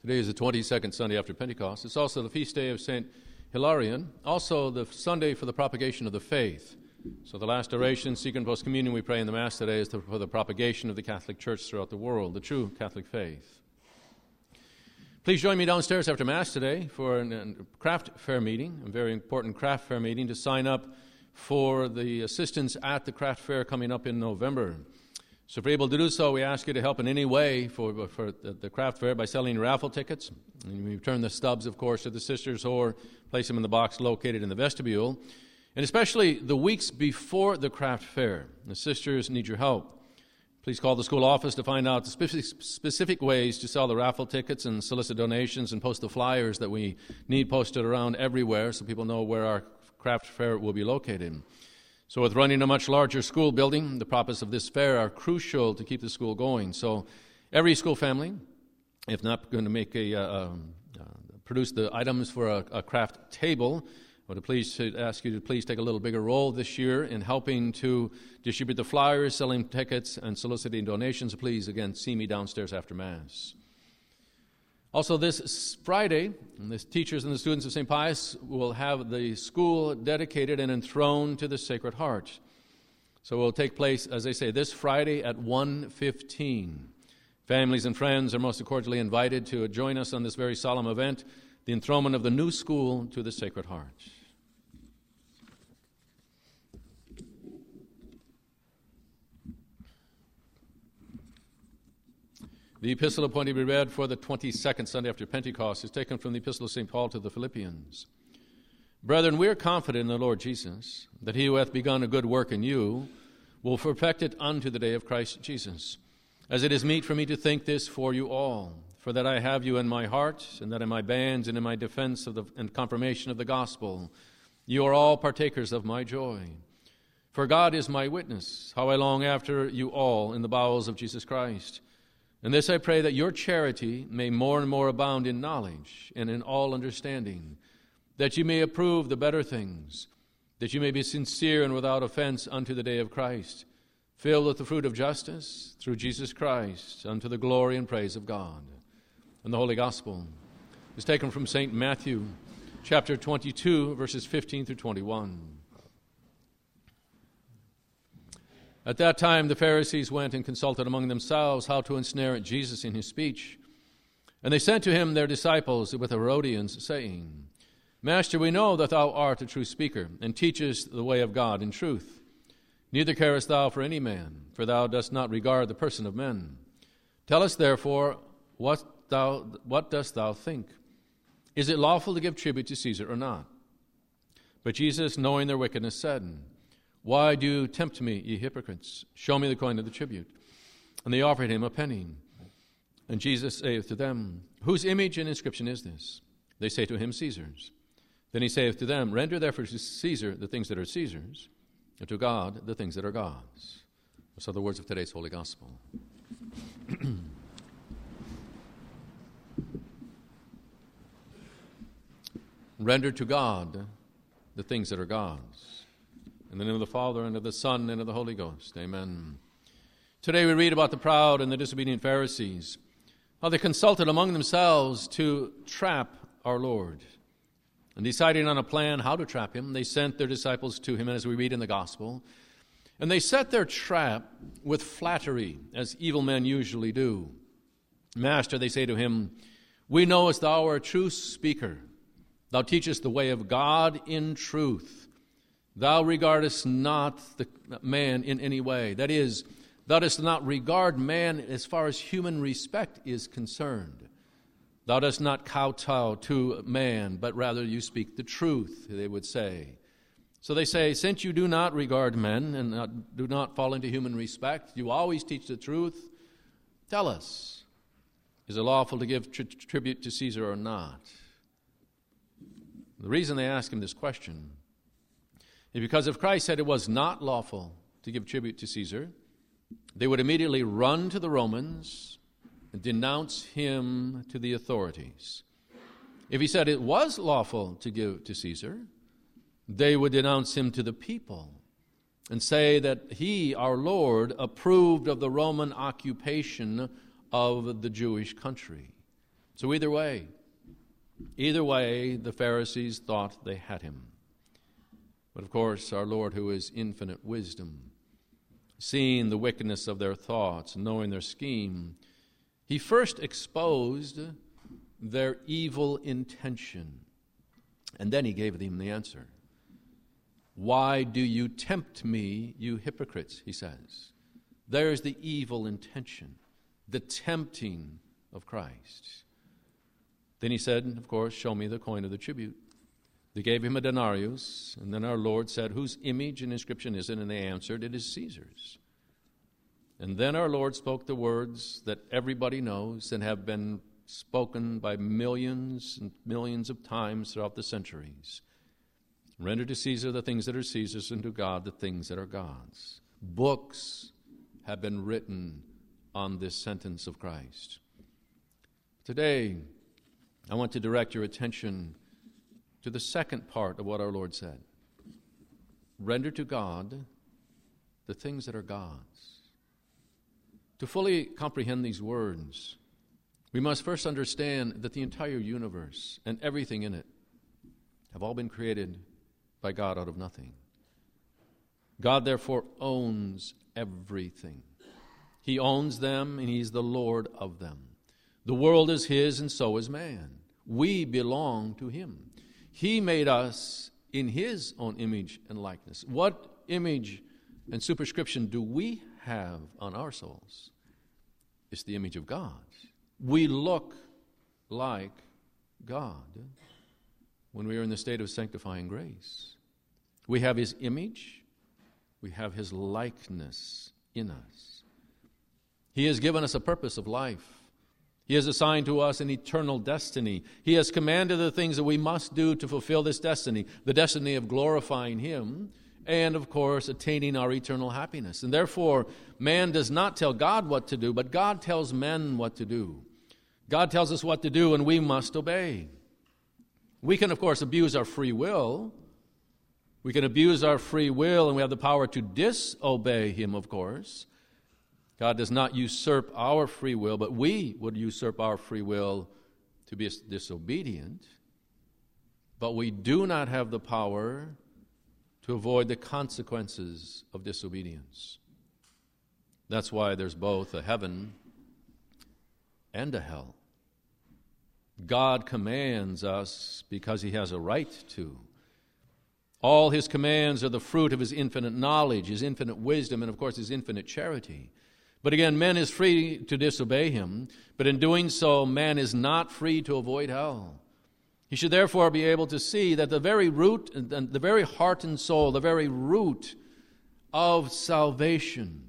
Today is the 22nd Sunday after Pentecost. It's also the feast day of St. Hilarion, also the Sunday for the propagation of the faith. So the last oration, secret post-communion we pray in the Mass today is for the propagation of the Catholic Church throughout the world, the true Catholic faith. Please join me downstairs after Mass today for a craft fair meeting, a very important craft fair meeting to sign up for the assistance at the craft fair coming up in November. So if you're able to do so, we ask you to help in any way for the craft fair by selling raffle tickets. And we return the stubs, of course, to the sisters or place them in the box located in the vestibule. And especially the weeks before the craft fair, the sisters need your help. Please call the school office to find out the specific ways to sell the raffle tickets and solicit donations and post the flyers that we need posted around everywhere so people know where our craft fair will be located. So with running a much larger school building, the profits of this fair are crucial to keep the school going. So every school family, if not going to make produce the items for a craft table, I would please ask you to please take a little bigger role this year in helping to distribute the flyers, selling tickets, and soliciting donations. Please, again, see me downstairs after Mass. Also, this Friday, the teachers and the students of St. Pius will have the school dedicated and enthroned to the Sacred Heart. So it will take place, as they say, this Friday at 1:15. Families and friends are most cordially invited to join us on this very solemn event, the enthronement of the new school to the Sacred Heart. The epistle appointed to be read for the 22nd Sunday after Pentecost is taken from the epistle of St. Paul to the Philippians. Brethren, we are confident in the Lord Jesus, that he who hath begun a good work in you will perfect it unto the day of Christ Jesus. As it is meet for me to think this for you all, for that I have you in my heart, and that in my bands and in my defense of and confirmation of the gospel, you are all partakers of my joy. For God is my witness, how I long after you all in the bowels of Jesus Christ. And this I pray, that your charity may more and more abound in knowledge and in all understanding, that you may approve the better things, that you may be sincere and without offense unto the day of Christ, filled with the fruit of justice through Jesus Christ, unto the glory and praise of God. And the Holy Gospel is taken from St. Matthew, chapter 22, verses 15 through 21. At that time the Pharisees went and consulted among themselves how to ensnare Jesus in his speech. And they sent to him their disciples with Herodians, saying, Master, we know that thou art a true speaker, and teachest the way of God in truth. Neither carest thou for any man, for thou dost not regard the person of men. Tell us therefore, what dost thou think? Is it lawful to give tribute to Caesar or not? But Jesus, knowing their wickedness, said, Why do you tempt me, ye hypocrites? Show me the coin of the tribute. And they offered him a penny. And Jesus saith to them, Whose image and inscription is this? They say to him, Caesar's. Then he saith to them, Render therefore to Caesar the things that are Caesar's, and to God the things that are God's. So the words of today's Holy Gospel. Render to God the things that are God's. In the name of the Father, and of the Son, and of the Holy Ghost. Amen. Today we read about the proud and the disobedient Pharisees, how they consulted among themselves to trap our Lord. And deciding on a plan how to trap him, they sent their disciples to him, as we read in the Gospel. And they set their trap with flattery, as evil men usually do. Master, they say to him, We know as thou art a true speaker. Thou teachest the way of God in truth. Thou regardest not the man in any way. That is, thou dost not regard man as far as human respect is concerned. Thou dost not kowtow to man, but rather you speak the truth, they would say. So they say, since you do not regard men and do not fall into human respect, you always teach the truth, tell us, is it lawful to give tribute to Caesar or not? The reason they ask him this question is because if Christ said it was not lawful to give tribute to Caesar, they would immediately run to the Romans and denounce him to the authorities. If he said it was lawful to give to Caesar, they would denounce him to the people and say that he, our Lord, approved of the Roman occupation of the Jewish country. So either way, the Pharisees thought they had him. But of course, our Lord, who is infinite wisdom, seeing the wickedness of their thoughts, knowing their scheme, he first exposed their evil intention. And then he gave them the answer. Why do you tempt me, you hypocrites, he says. There's the evil intention, the tempting of Christ. Then he said, of course, show me the coin of the tribute. They gave him a denarius, and then our Lord said, whose image and inscription is it? And they answered, it is Caesar's. And then our Lord spoke the words that everybody knows and have been spoken by millions and millions of times throughout the centuries. Render to Caesar the things that are Caesar's, and to God the things that are God's. Books have been written on this sentence of Christ. Today, I want to direct your attention to the second part of what our Lord said. Render to God the things that are God's. To fully comprehend these words, we must first understand that the entire universe and everything in it have all been created by God out of nothing. God, therefore, owns everything. He owns them, and He's the Lord of them. The world is His, and so is man. We belong to Him. He made us in His own image and likeness. What image and superscription do we have on our souls? It's the image of God. We look like God when we are in the state of sanctifying grace. We have His image. We have His likeness in us. He has given us a purpose of life. He has assigned to us an eternal destiny. He has commanded the things that we must do to fulfill this destiny, the destiny of glorifying Him and, of course, attaining our eternal happiness. And therefore, man does not tell God what to do, but God tells men what to do. God tells us what to do, and we must obey. We can, of course, abuse our free will. We can abuse our free will, and we have the power to disobey Him, of course. God does not usurp our free will, but we would usurp our free will to be disobedient. But we do not have the power to avoid the consequences of disobedience. That's why there's both a heaven and a hell. God commands us because He has a right to. All His commands are the fruit of His infinite knowledge, His infinite wisdom, and of course His infinite charity. But again, man is free to disobey Him, but in doing so, man is not free to avoid hell. He should therefore be able to see that the very root, the very heart and soul, the very root of salvation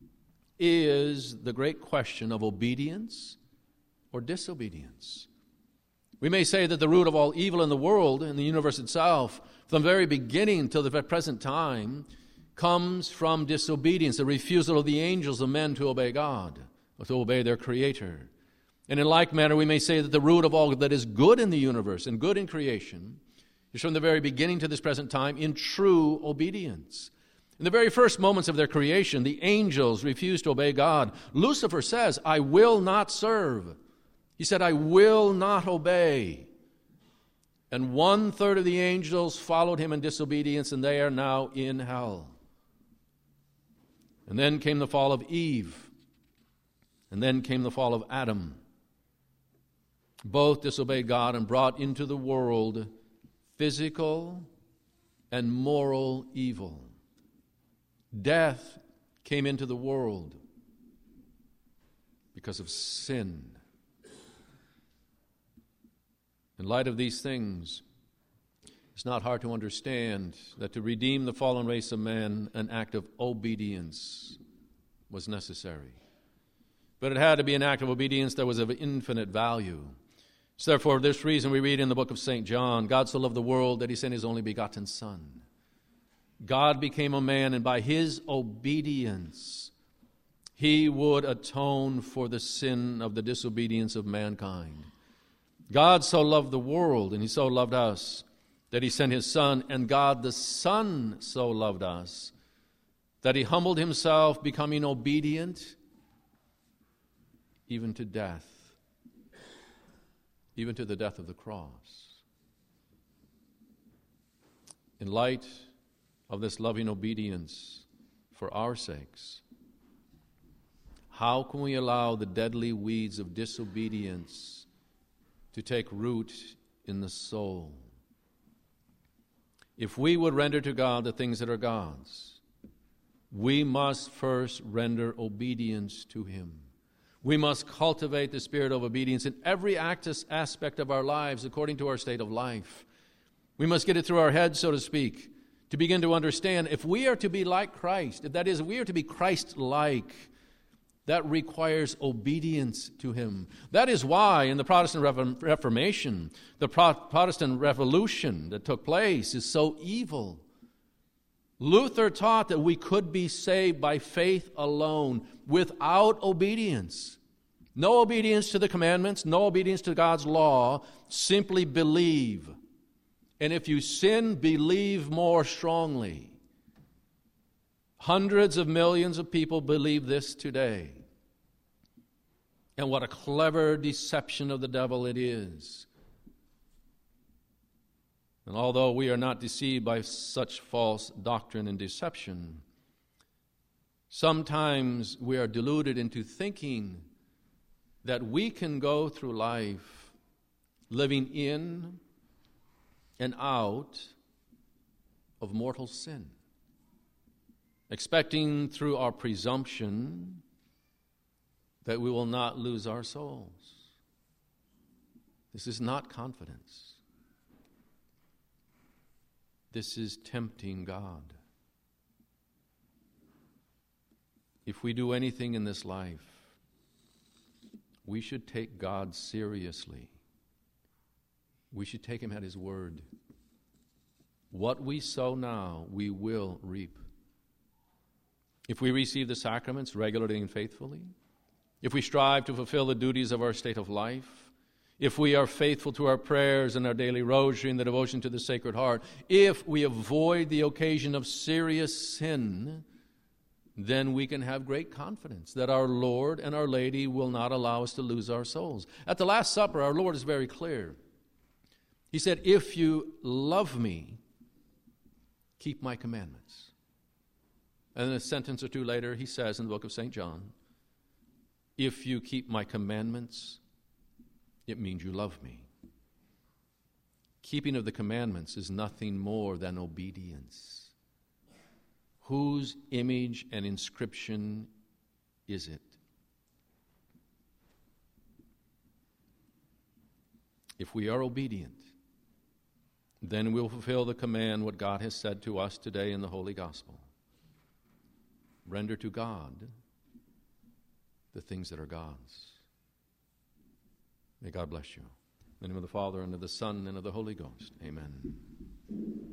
is the great question of obedience or disobedience. We may say that the root of all evil in the world and the universe itself, from the very beginning till the present time, comes from disobedience, the refusal of the angels of men to obey God, or to obey their Creator. And in like manner, we may say that the root of all that is good in the universe and good in creation is from the very beginning to this present time in true obedience. In the very first moments of their creation, the angels refused to obey God. Lucifer says, I will not serve. He said, I will not obey. And 1/3 of the angels followed him in disobedience, and they are now in hell. And then came the fall of Eve. And then came the fall of Adam. Both disobeyed God and brought into the world physical and moral evil. Death came into the world because of sin. In light of these things, it's not hard to understand that to redeem the fallen race of man, an act of obedience was necessary. But it had to be an act of obedience that was of infinite value. So therefore, for this reason, we read in the book of St. John, God so loved the world that He sent His only begotten Son. God became a man, and by His obedience, He would atone for the sin of the disobedience of mankind. God so loved the world, and He so loved us, that He sent His Son, and God the Son so loved us, that He humbled Himself, becoming obedient even to death. even to the death of the cross. In light of this loving obedience for our sakes, how can we allow the deadly weeds of disobedience to take root in the soul? If we would render to God the things that are God's, we must first render obedience to Him. We must cultivate the spirit of obedience in every aspect of our lives according to our state of life. We must get it through our heads, so to speak, to begin to understand if we are to be like Christ, that is, if we are to be Christ-like, that requires obedience to Him. That is why in the Protestant Reformation, the Protestant Revolution that took place is so evil. Luther taught that we could be saved by faith alone, without obedience. No obedience to the commandments, no obedience to God's law, simply believe. And if you sin, believe more strongly. Hundreds of millions of people believe this today. And what a clever deception of the devil it is. And although we are not deceived by such false doctrine and deception, sometimes we are deluded into thinking that we can go through life living in and out of mortal sin, expecting through our presumption that we will not lose our souls. This is not confidence. This is tempting God. If we do anything in this life, we should take God seriously. We should take Him at His word. What we sow now, we will reap. If we receive the sacraments regularly and faithfully, if we strive to fulfill the duties of our state of life, if we are faithful to our prayers and our daily rosary and the devotion to the Sacred Heart, if we avoid the occasion of serious sin, then we can have great confidence that our Lord and our Lady will not allow us to lose our souls. At the Last Supper, our Lord is very clear. He said, "If you love me, keep my commandments." And then a sentence or two later, he says in the book of St. John, "If you keep my commandments, it means you love me." Keeping of the commandments is nothing more than obedience. Whose image and inscription is it? If we are obedient, then we'll fulfill the command, what God has said to us today in the Holy Gospel. Render to God the things that are God's. May God bless you. In the name of the Father, and of the Son, and of the Holy Ghost. Amen.